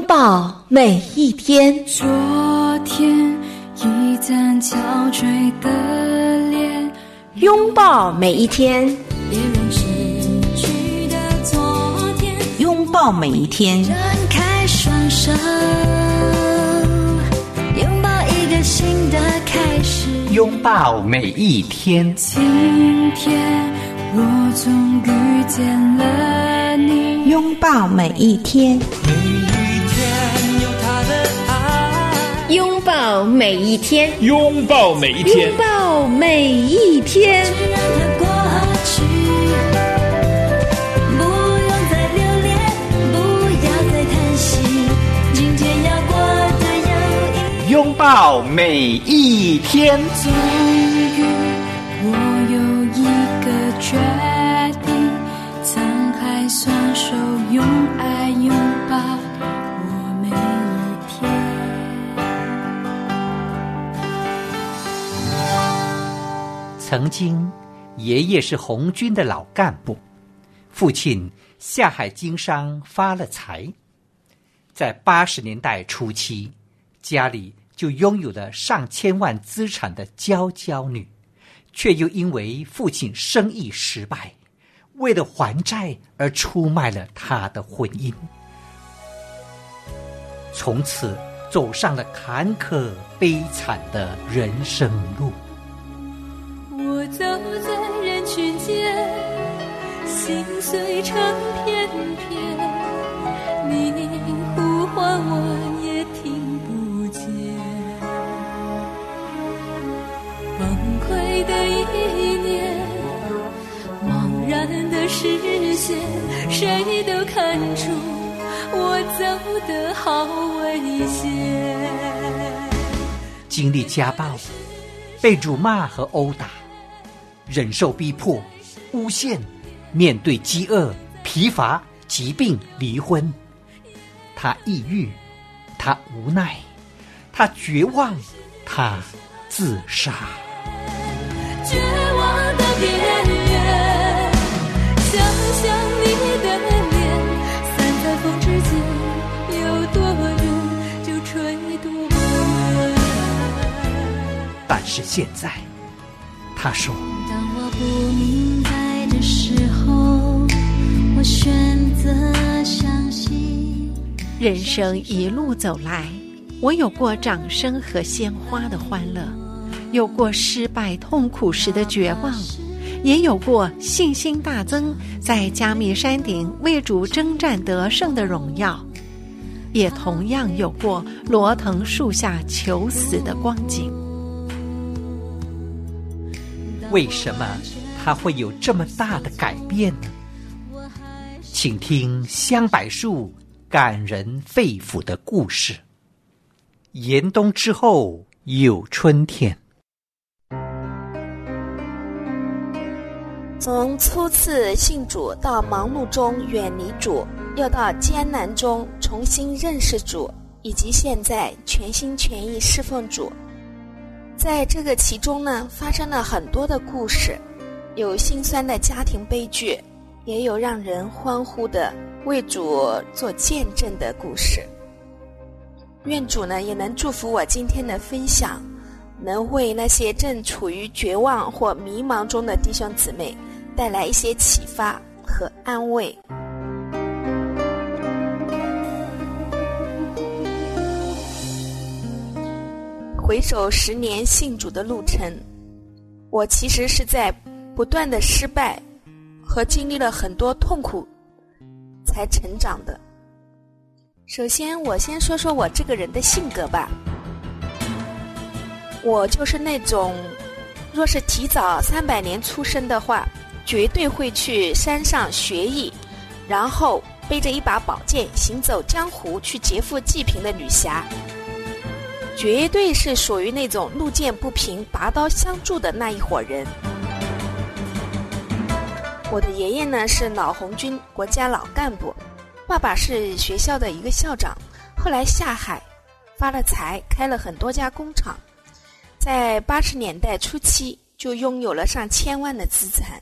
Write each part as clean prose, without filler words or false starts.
抱每一天。 昨天一张憔悴的脸， 拥抱每一天。 别人失去的昨天， 拥抱每一天。 展开双手，拥抱一个新的开始。 拥抱每一天。 今天我终遇见了你。 拥抱每一天。 每一天有他的爱。 拥抱每一天。 拥抱每一天。 拥抱每一天。 只让它过去，不用再留恋，不要再叹息，今天要过得有意义。 拥抱每一天。 终于我有一个决定，张开双手，用爱拥抱我每一天。 曾经爷爷是红军的老干部，父亲下海经商发了财，在80年代初期，家里就拥有了上千万资产的娇娇女，却又因为父亲生意失败，为了还债而出卖了他的婚姻，从此走上了坎坷悲惨的人生路。 我走在人群间，心碎成片片，你呼唤我也听不见。崩溃的一年，茫然的视线，谁都看出我走得好危险。 经历家暴，被辱骂和殴打，忍受逼迫、诬陷，面对饥饿、疲乏、疾病、离婚，他抑郁，他无奈，他绝望，他自杀。 绝望的边缘，想象你的脸，散在风之间，有多远就吹多远。 但是现在，他说， 当我不明白的时候，我选择相信。 人生一路走来，我有过掌声和鲜花的欢乐，有过失败痛苦时的绝望，也有过信心大增，在加密山顶为主征战得胜的荣耀，也同样有过罗藤树下求死的光景。 为什么他会有这么大的改变呢？请听香柏树感人肺腑的故事。严冬之后有春天。 从初次信主到忙碌中远离主，又到艰难中重新认识主，以及现在全心全意侍奉主，在这个其中呢，发生了很多的故事，有心酸的家庭悲剧，也有让人欢呼的为主做见证的故事。愿主呢也能祝福我今天的分享，能为那些正处于绝望或迷茫中的弟兄姊妹带来一些启发和安慰。回首10年信主的路程，我其实是在不断的失败和经历了很多痛苦才成长的。首先我先说说我这个人的性格吧。我就是那种若是提早300年出生的话，绝对会去山上学艺，然后背着一把宝剑行走江湖去劫富济贫的女侠，绝对是属于那种路见不平拔刀相助的那一伙人。我的爷爷呢是老红军国家老干部，爸爸是学校的一个校长，后来下海发了财，开了很多家工厂，在80年代初期就拥有了上千万的资产。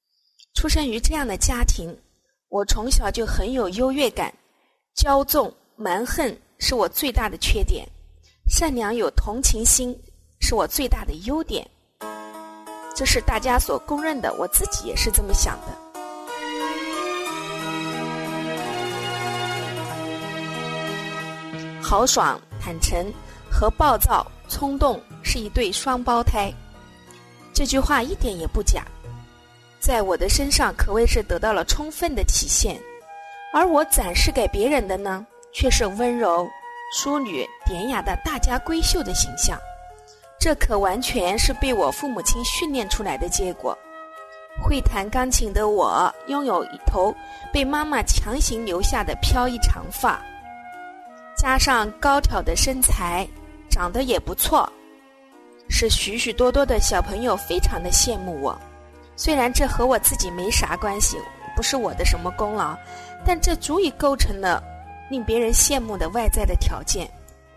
出生于这样的家庭，我从小就很有优越感，骄纵蛮横是我最大的缺点，善良有同情心是我最大的优点。这是大家所公认的，我自己也是这么想的。豪爽、坦诚和暴躁、冲动是一对双胞胎，这句话一点也不假，在我的身上可谓是得到了充分的体现。而我展示给别人的呢，却是温柔、淑女、典雅的大家闺秀的形象。这可完全是被我父母亲训练出来的结果。会弹钢琴的我，拥有一头被妈妈强行留下的飘逸长发，加上高挑的身材，长得也不错，使许许多多的小朋友非常的羡慕我。虽然这和我自己没啥关系，不是我的什么功劳，但这足以构成了令别人羡慕的外在的条件。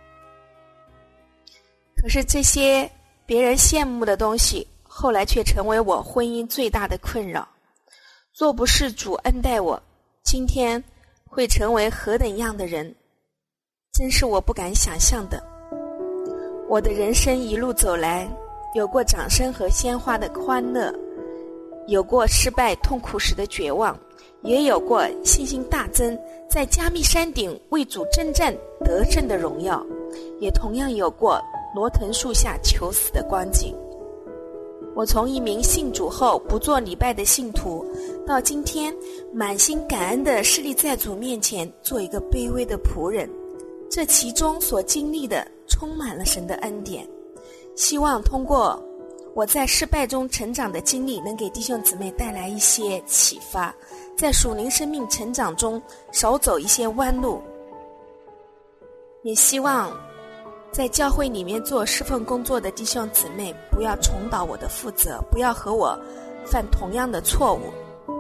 可是这些别人羡慕的东西，后来却成为我婚姻最大的困扰。若不是主恩待我，今天会成为何等样的人，真是我不敢想象的。我的人生一路走来，有过掌声和鲜花的欢乐，有过失败痛苦时的绝望，也有过信心大增，在加密山顶为主征战得胜的荣耀，也同样有过罗藤树下求死的光景。我从一名信主后不做礼拜的信徒，到今天满心感恩地侍立在主面前做一个卑微的仆人，这其中所经历的充满了神的恩典。希望通过我在失败中成长的经历，能给弟兄姊妹带来一些启发，在属灵生命成长中少走一些弯路。也希望在教会里面做侍奉工作的弟兄姊妹不要重蹈我的覆辙，不要和我犯同样的错误。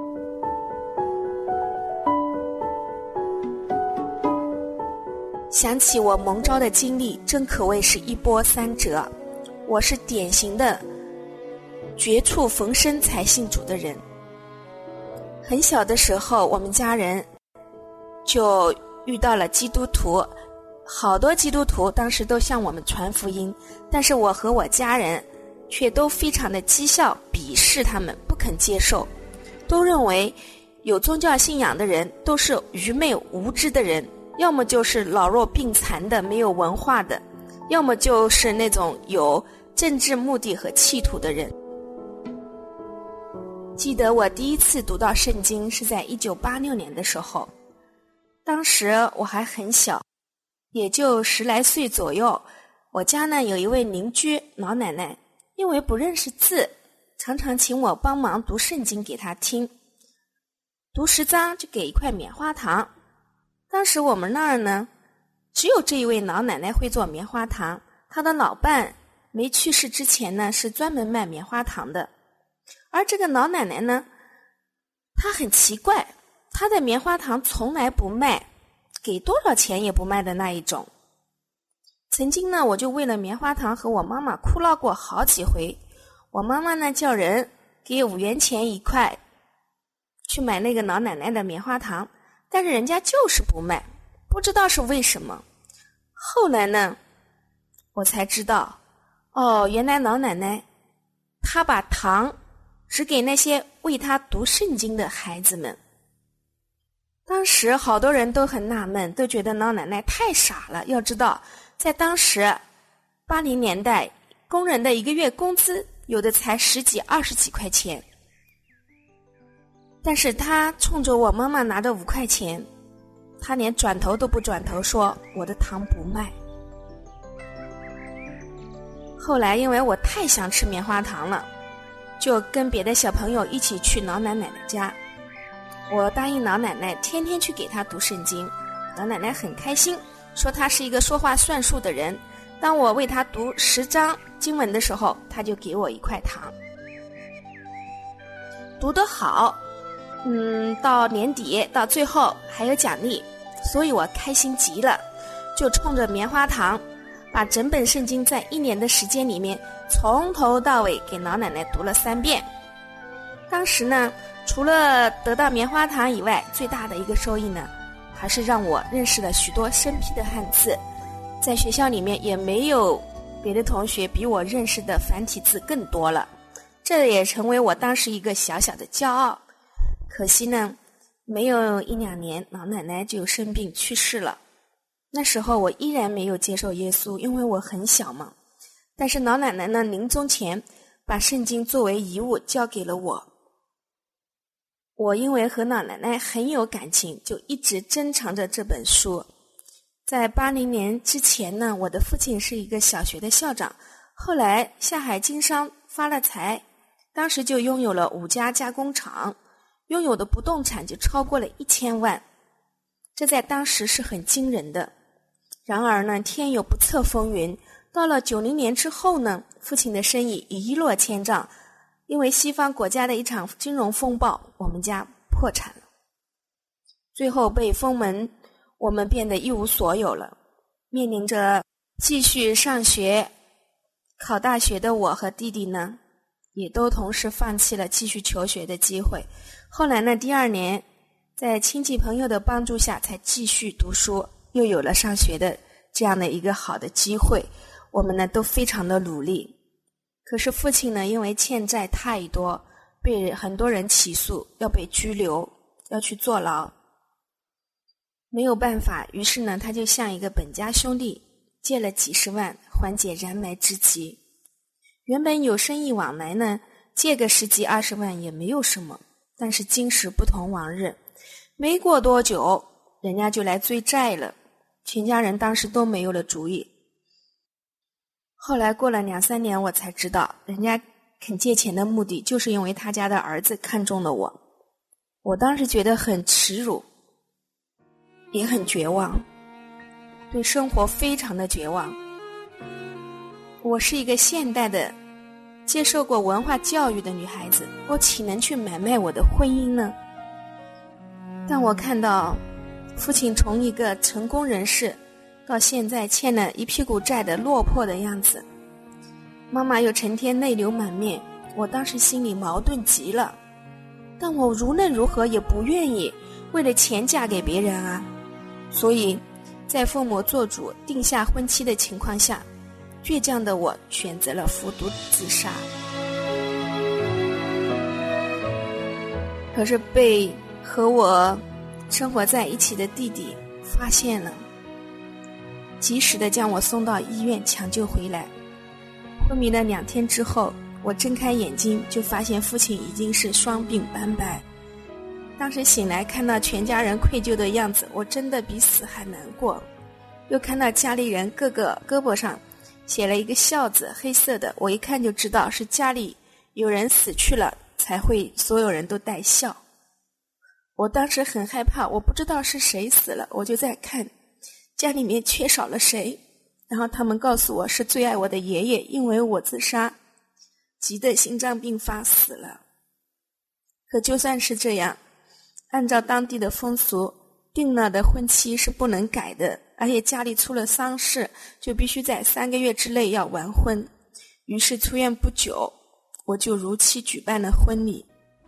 想起我蒙召的经历，真可谓是一波三折。我是典型的绝处逢生才信主的人。很小的时候，我们家人就遇到了基督徒，好多基督徒当时都向我们传福音，但是我和我家人却都非常的讥笑、鄙视他们，不肯接受，都认为有宗教信仰的人都是愚昧无知的人，要么就是老弱病残的、没有文化的，要么就是那种有政治目的和企图的人。记得我第一次读到圣经是在1986年的时候，当时我还很小，也就10来岁左右。我家呢有一位邻居老奶奶，因为不认识字，常常请我帮忙读圣经给她听，读10章就给一块棉花糖。当时我们那儿呢，只有这一位老奶奶会做棉花糖，她的老伴没去世之前呢，是专门卖棉花糖的。而这个老奶奶呢，她很奇怪，她的棉花糖从来不卖，给多少钱也不卖的那一种。曾经呢，我就为了棉花糖和我妈妈哭闹过好几回。我妈妈呢叫人给5元钱一块去买那个老奶奶的棉花糖，但是人家就是不卖，不知道是为什么。后来呢，我才知道，原来老奶奶她把糖只给那些为她读圣经的孩子们。当时好多人都很纳闷，都觉得老奶奶太傻了。要知道，在当时80年代，工人的一个月工资有的才10几20几块钱，但是她冲着我妈妈拿着5块钱，她连转头都不转头，说我的糖不卖。后来因为我太想吃棉花糖了，就跟别的小朋友一起去老奶奶的家。我答应老奶奶天天去给她读圣经，老奶奶很开心，说她是一个说话算数的人。当我为她读10章经文的时候，她就给我1块糖。读得好，到年底到最后还有奖励，所以我开心极了，就冲着棉花糖把整本圣经在1年的时间里面从头到尾给老奶奶读了3遍。当时呢，除了得到棉花糖以外，最大的一个收益呢， 还是让我认识了许多生僻的汉字。在学校里面也没有别的同学比我认识的繁体字更多了，这也成为我当时一个小小的骄傲。可惜呢，没有1-2年，老奶奶就生病去世了。那时候我依然没有接受耶稣，因为我很小嘛。但是老奶奶呢，临终前把圣经作为遗物交给了我。我因为和老奶奶很有感情，就一直珍藏着这本书。在80年之前呢，我的父亲是一个小学的校长，后来下海经商发了财，当时就拥有了5家加工厂，拥有的不动产就超过了1000万，这在当时是很惊人的。然而呢，天有不测风云，到了90年之后呢，父亲的生意一落千丈，因为西方国家的一场金融风暴，我们家破产了，最后被封门，我们变得一无所有了。面临着继续上学考大学的我和弟弟呢，也都同时放弃了继续求学的机会。后来呢，第2年在亲戚朋友的帮助下才继续读书，又有了上学的这样的一个好的机会。我们呢都非常的努力，可是父亲呢因为欠债太多，被很多人起诉，要被拘留，要去坐牢。没有办法，于是呢他就向一个本家兄弟借了几十万，缓解燃眉之急。原本有生意往来呢，借个10几20万也没有什么，但是今时不同往日，没过多久人家就来追债了，全家人当时都没有了主意。后来过了2-3年，我才知道人家肯借钱的目的就是因为他家的儿子看中了我。我当时觉得很耻辱，也很绝望，对生活非常的绝望。我是一个现代的接受过文化教育的女孩子，我岂能去买卖我的婚姻呢？但我看到父亲从一个成功人士到现在欠了一屁股债的落魄的样子，妈妈又成天泪流满面，我当时心里矛盾极了。但我无论如何也不愿意为了钱嫁给别人啊，所以在父母做主定下婚期的情况下，倔强的我选择了服毒自杀。可是被和我生活在一起的弟弟发现了，及时的将我送到医院抢救回来。昏迷了2天之后，我睁开眼睛就发现父亲已经是双鬓斑白。当时醒来看到全家人愧疚的样子，我真的比死还难过。又看到家里人各个胳膊上写了一个孝字，黑色的，我一看就知道是家里有人死去了才会所有人都带孝。我当时很害怕，我不知道是谁死了，我就在看家里面缺少了谁，然后他们告诉我是最爱我的爷爷，因为我自杀急得心脏病发死了。可就算是这样，按照当地的风俗，定了的婚期是不能改的，而且家里出了丧事就必须在3个月之内要完婚。于是出院不久，我就如期举办了婚礼。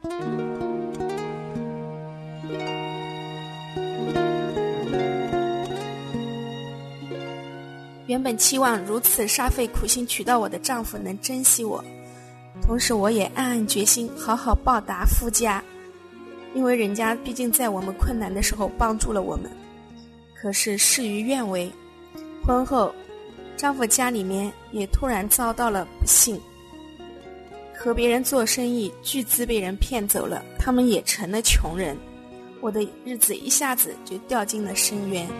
原本期望如此煞费苦心娶到我的丈夫能珍惜我，同时我也暗暗决心好好报答夫家，因为人家毕竟在我们困难的时候帮助了我们。可是事与愿违，婚后丈夫家里面也突然遭到了不幸，和别人做生意巨资被人骗走了，他们也成了穷人，我的日子一下子就掉进了深渊。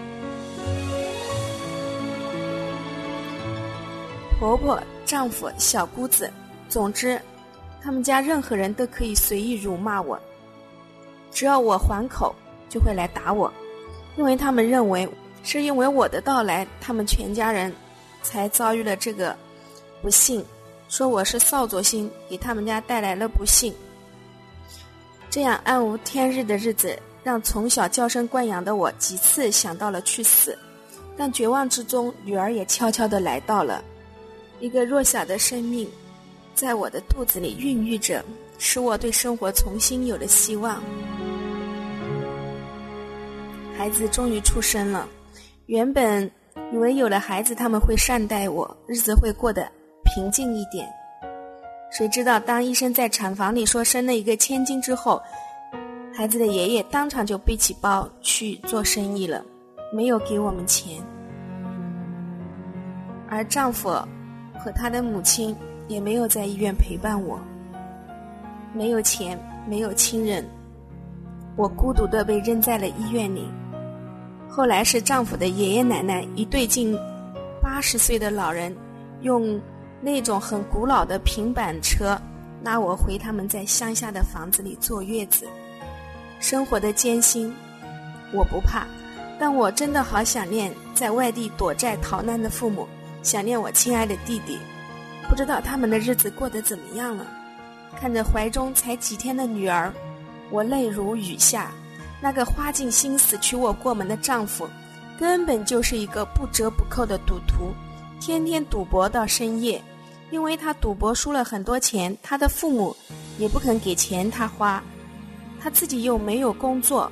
婆婆、丈夫、小姑子，总之他们家任何人都可以随意辱骂我，只要我还口就会来打我，因为他们认为是因为我的到来，他们全家人才遭遇了这个不幸，说我是扫帚星给他们家带来了不幸。这样暗无天日的日子让从小娇生惯养的我几次想到了去死，但绝望之中女儿也悄悄地来到了。一个弱小的生命在我的肚子里孕育着，使我对生活重新有了希望。 孩子终于出生了。原本以为有了孩子他们会善待我，日子会过得平静一点。谁知道当医生在产房里说生了一个千金之后，孩子的爷爷当场就背起包去做生意了，没有给我们钱。而丈夫和他的母亲也没有在医院陪伴我，没有钱，没有亲人，我孤独地被扔在了医院里。后来是丈夫的爷爷奶奶，一对近80岁的老人，用那种很古老的平板车拉我回他们在乡下的房子里坐月子。生活的艰辛我不怕，但我真的好想念在外地躲债逃难的父母，想念我亲爱的弟弟，不知道他们的日子过得怎么样了。看着怀中才几天的女儿，我泪如雨下。那个花尽心思娶我过门的丈夫，根本就是一个不折不扣的赌徒，天天赌博到深夜。因为他赌博输了很多钱，他的父母也不肯给钱他花，他自己又没有工作。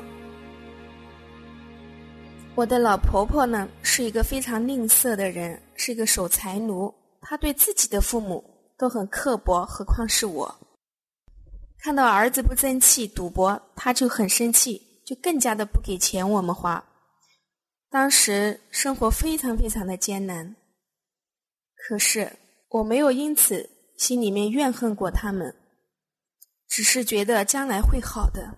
我的老婆婆呢，是一个非常吝啬的人，是一个守财奴，她对自己的父母都很刻薄，何况是我。看到儿子不争气赌博，她就很生气，就更加的不给钱我们花。当时生活非常非常的艰难，可是我没有因此心里面怨恨过他们，只是觉得将来会好的。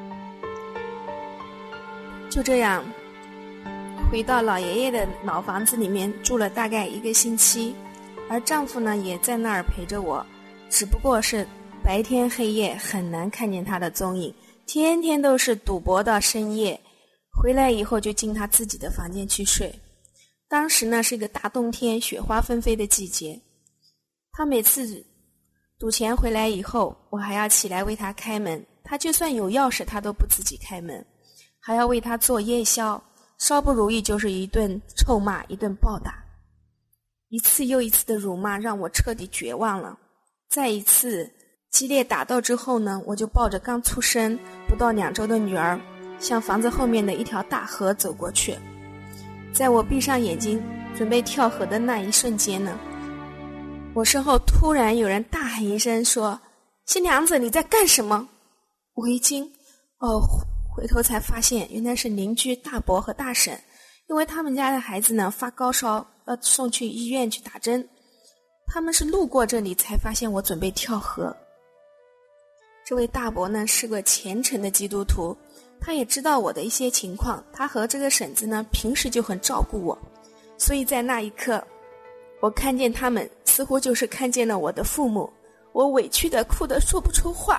就这样回到老爷爷的老房子里面住了大概1个星期，而丈夫呢也在那儿陪着我，只不过是白天黑夜很难看见他的踪影，天天都是赌博到深夜，回来以后就进他自己的房间去睡。当时呢是一个大冬天，雪花纷飞的季节，他每次赌钱回来以后，我还要起来为他开门，他就算有钥匙他都不自己开门，还要为他做夜宵，稍不如意就是一顿臭骂，一顿暴打。一次又一次的辱骂让我彻底绝望了。再一次激烈打斗之后呢，我就抱着刚出生不到2周的女儿，向房子后面的一条大河走过去。在我闭上眼睛准备跳河的那一瞬间呢，我身后突然有人大喊一声说：“新娘子，你在干什么？”我一惊，回头才发现原来是邻居大伯和大婶，因为他们家的孩子呢发高烧，要送去医院去打针，他们是路过这里才发现我准备跳河。这位大伯呢是个虔诚的基督徒，他也知道我的一些情况，他和这个婶子呢平时就很照顾我，所以在那一刻我看见他们似乎就是看见了我的父母，我委屈的哭得说不出话。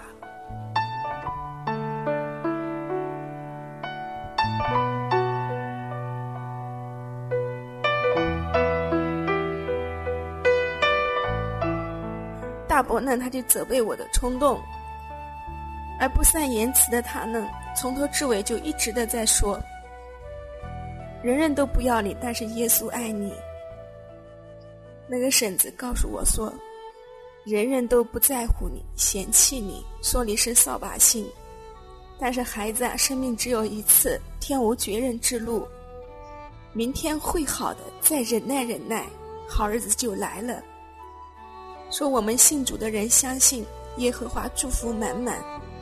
大伯呢他就责备我的冲动，而不善言辞的他呢从头至尾就一直的在说，人人都不要你，但是耶稣爱你。那个婶子告诉我说，人人都不在乎你，嫌弃你，说你是扫把星，但是孩子啊，生命只有一次，天无绝人之路，明天会好的，再忍耐忍耐，好日子就来了。说我们信主的人相信耶和华祝福满满，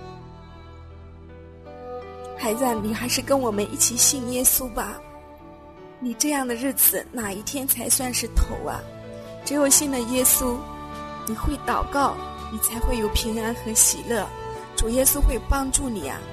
孩子啊，你还是跟我们一起信耶稣吧，你这样的日子哪一天才算是头啊？只有信了耶稣，你会祷告，你才会有平安和喜乐，主耶稣会帮助你啊。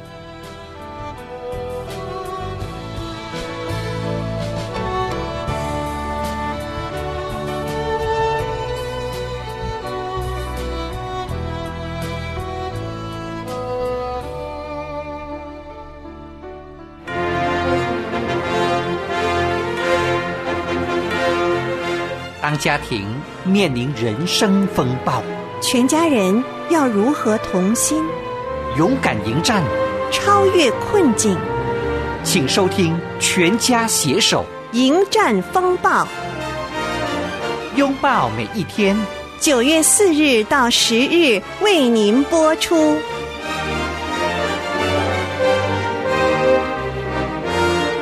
当家庭面临人生风暴， 全家人要如何同心， 勇敢迎战， 超越困境？ 请收听《全家携手迎战风暴》， 拥抱每一天。 9月4日到10日为您播出。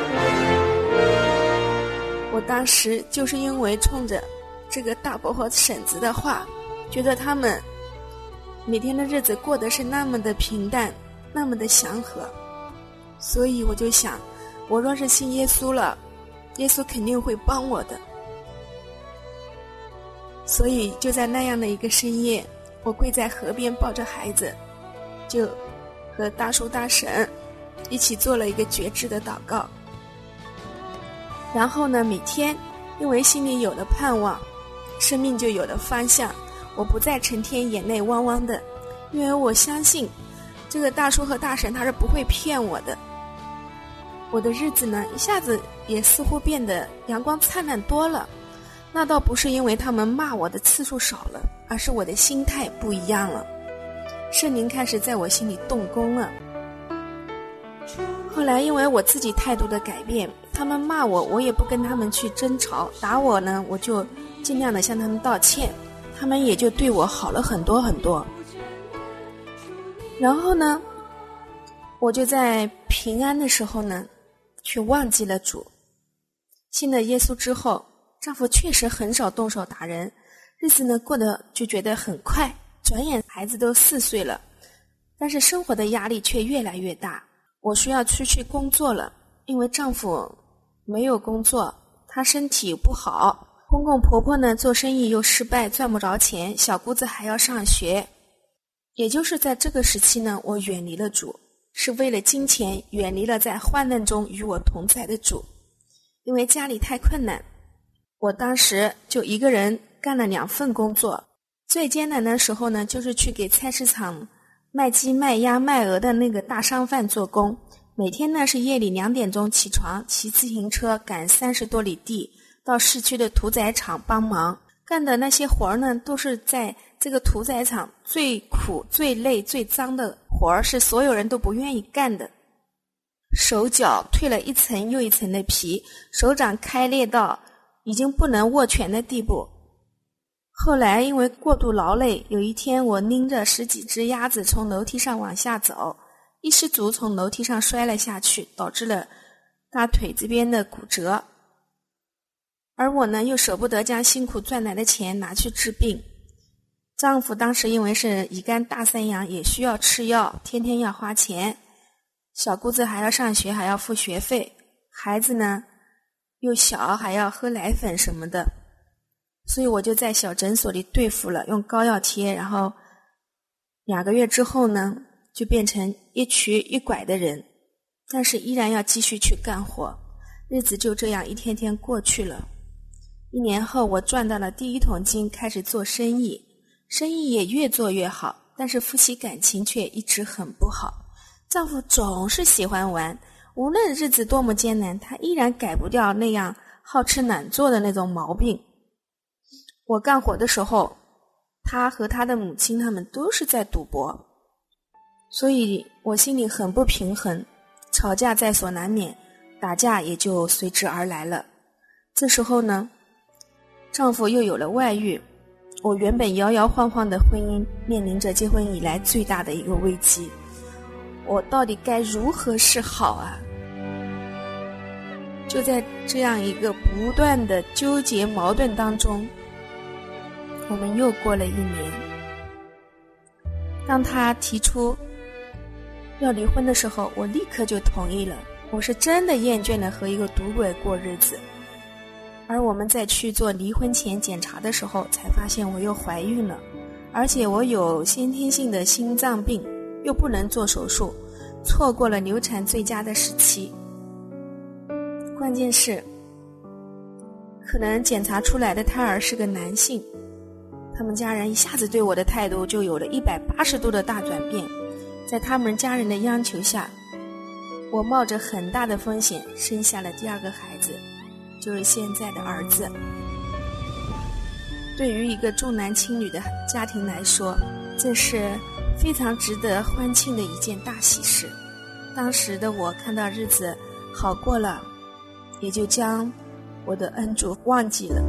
我当时就是因为冲着这个大伯和婶子的话，觉得他们每天的日子过得是那么的平淡，那么的祥和，所以我就想，我若是信耶稣了，耶稣肯定会帮我的。所以就在那样的一个深夜，我跪在河边抱着孩子，就和大叔大婶一起做了一个决志的祷告。然后呢，每天因为心里有了盼望，生命就有了方向，我不再成天眼泪汪汪的，因为我相信这个大叔和大婶他是不会骗我的。我的日子呢，一下子也似乎变得阳光灿烂多了。那倒不是因为他们骂我的次数少了，而是我的心态不一样了，圣灵开始在我心里动工了。后来因为我自己态度的改变，他们骂我，我也不跟他们去争吵，打我呢，我就尽量的向他们道歉，他们也就对我好了很多很多。然后呢，我就在平安的时候呢，却忘记了主。信了耶稣之后，丈夫确实很少动手打人，日子呢过得就觉得很快，转眼孩子都4岁了，但是生活的压力却越来越大。我需要出去工作了，因为丈夫没有工作，他身体不好，公公婆婆呢做生意又失败，赚不着钱，小姑子还要上学。也就是在这个时期呢，我远离了主，是为了金钱，远离了在患难中与我同在的主。因为家里太困难，我当时就一个人干了2份工作。最艰难的时候呢，就是去给菜市场卖鸡卖鸭卖鹅的那个大商贩做工，每天呢是夜里2点钟起床，骑自行车赶30多里地到市区的屠宰场帮忙，干的那些活呢都是在这个屠宰场最苦最累最脏的活，是所有人都不愿意干的。手脚褪了一层又一层的皮，手掌开裂到已经不能握拳的地步。后来因为过度劳累，有一天我拎着10几只鸭子从楼梯上往下走，一失足从楼梯上摔了下去，导致了大腿这边的骨折。而我呢，又舍不得将辛苦赚来的钱拿去治病。丈夫当时因为是乙肝大三阳，也需要吃药，天天要花钱。小姑子还要上学，还要付学费，孩子呢又小，还要喝奶粉什么的，所以我就在小诊所里对付了，用膏药贴，然后2个月之后呢，就变成一瘸一拐的人，但是依然要继续去干活，日子就这样一天天过去了。1年后，我赚到了第1桶金，开始做生意，生意也越做越好，但是夫妻感情却一直很不好。丈夫总是喜欢玩，无论日子多么艰难，他依然改不掉那样好吃懒做的那种毛病。我干活的时候，他和他的母亲他们都是在赌博，所以我心里很不平衡，吵架在所难免，打架也就随之而来了。这时候呢，丈夫又有了外遇，我原本摇摇晃晃的婚姻面临着结婚以来最大的一个危机，我到底该如何是好啊？就在这样一个不断的纠结矛盾当中，我们又过了1年。当他提出要离婚的时候，我立刻就同意了。我是真的厌倦了和一个赌鬼过日子。而我们在去做离婚前检查的时候，才发现我又怀孕了，而且我有先天性的心脏病，又不能做手术，错过了流产最佳的时期。关键是可能检查出来的胎儿是个男性，他们家人一下子对我的态度就有了180度的大转变。在他们家人的央求下，我冒着很大的风险生下了第2个孩子，就是现在的儿子。对于一个重男轻女的家庭来说，这是非常值得欢庆的一件大喜事。当时的我看到日子好过了，也就将我的恩主忘记了，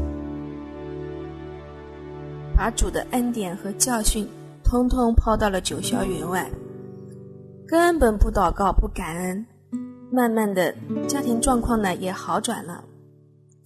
把主的恩典和教训通通抛到了九霄云外，根本不祷告不感恩。慢慢的家庭状况呢也好转了。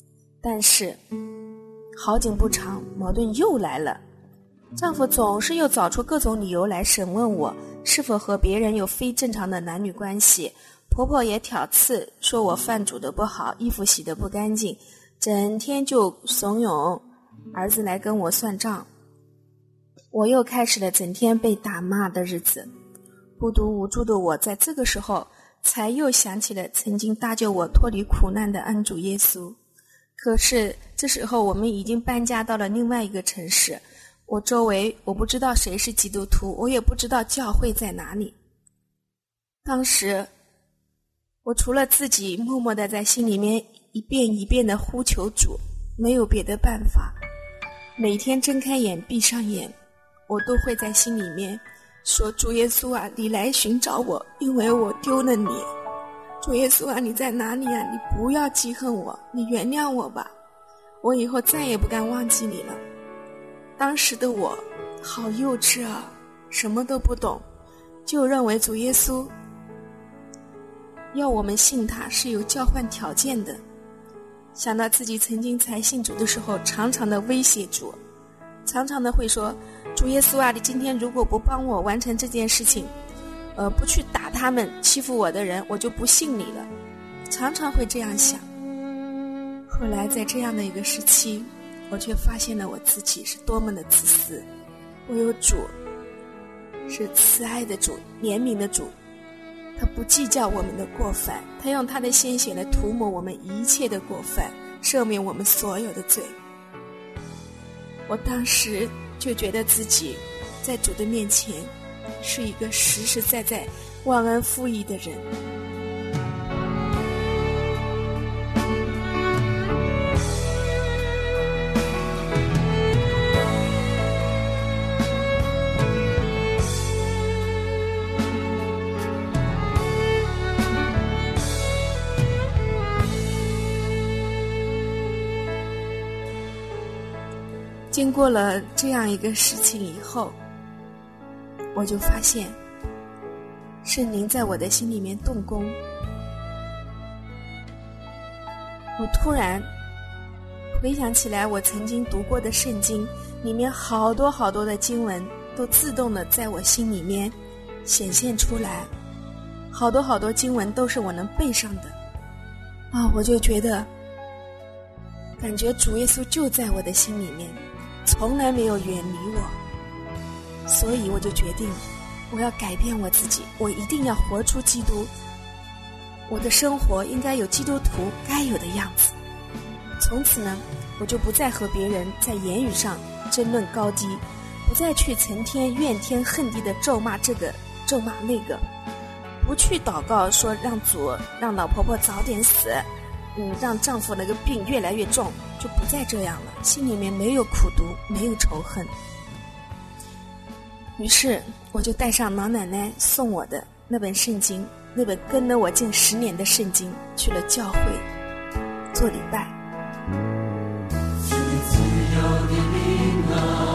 但是好景不长，矛盾又来了。丈夫总是又找出各种理由来审问我是否和别人有非正常的男女关系，婆婆也挑刺，说我饭煮得不好，衣服洗得不干净，整天就怂恿儿子来跟我算账。我又开始了整天被打骂的日子。孤独无助的我在这个时候才又想起了曾经搭救我脱离苦难的恩主耶稣。可是这时候我们已经搬家到了另外一个城市，我周围我不知道谁是基督徒，我也不知道教会在哪里。当时我除了自己默默地在心里面一遍一遍地呼求主，没有别的办法。每天睁开眼闭上眼，我都会在心里面说，主耶稣啊，你来寻找我，因为我丢了你。主耶稣啊，你在哪里啊？你不要记恨我，你原谅我吧，我以后再也不敢忘记你了。当时的我好幼稚啊，什么都不懂，就认为主耶稣要我们信他是有交换条件的。想到自己曾经才信主的时候，常常的威胁主，常常的会说，主耶稣啊，你今天如果不帮我完成这件事情，不去打他们欺负我的人，我就不信你了。常常会这样想。后来在这样的一个时期，我却发现了我自己是多么的自私。我有主，是慈爱的主，怜悯的主，他不计较我们的过犯，他用他的鲜血来涂抹我们一切的过犯，赦免我们所有的罪。我当时就觉得自己在主的面前是一个实实在在忘恩负义的人。经过了这样一个事情以后，我就发现圣灵在我的心里面动工。我突然回想起来，我曾经读过的圣经里面好多好多的经文都自动的在我心里面显现出来，好多好多经文都是我能背上的我就觉得感觉主耶稣就在我的心里面，从来没有远离我。所以我就决定我要改变我自己，我一定要活出基督，我的生活应该有基督徒该有的样子。从此呢，我就不再和别人在言语上争论高低，不再去成天怨天恨地的咒骂这个咒骂那个，不去祷告说让主让老婆婆早点死，让丈夫那个病越来越重，就不再这样了，心里面没有苦毒，没有仇恨。于是我就带上老奶奶送我的那本圣经，那本跟了我近10年的圣经，去了教会做礼拜。 是自由的灵啊，